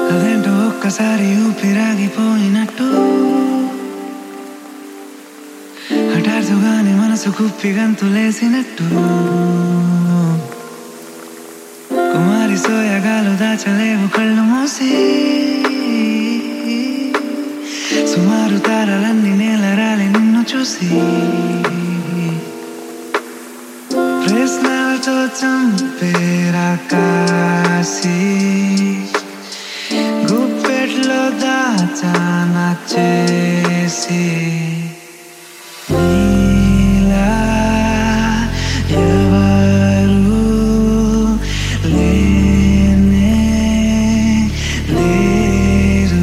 అదేంటో ఒక్కసారి ఊపిరాగిపోయినట్టు హఠాత్తుగానే మనసు కుప్పి గంతులేసినట్టు కుమారి సోయగాలు దాచలేవు కళ్ళు మూసి సుమారు తారలన్నీ నేలరాలి నిన్ను చూసి ప్రశ్నలతో చంపేరా కాసి గుప్పెట్లో దాచానా చేసి నీలా ఎవరు లేనే లేరు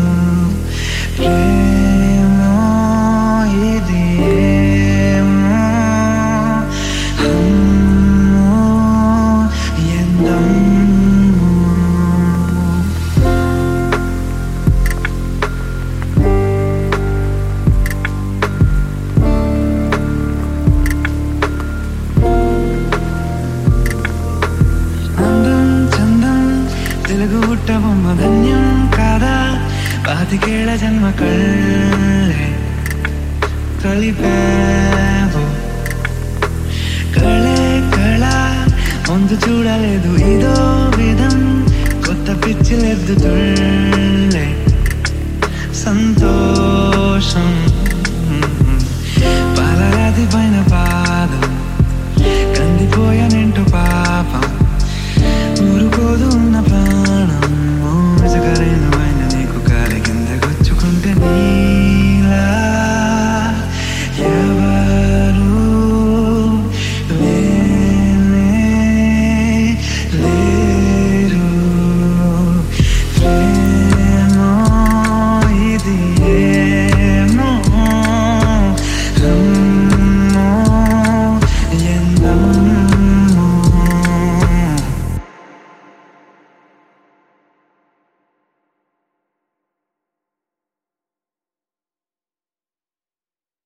ప్రేమో ఇది ఏమో అమ్మో ఎందమ్మో తెలుగు పుట్టబొమ్మ ధన్యం కాదా పాతికేళ్ల జన్మ కళ్ళే కలిపావు కళే కళ ముందు చూడలేదు ఇదో విధం కొత్త పిచ్చిలెద్దుతుళ్ళే సంతో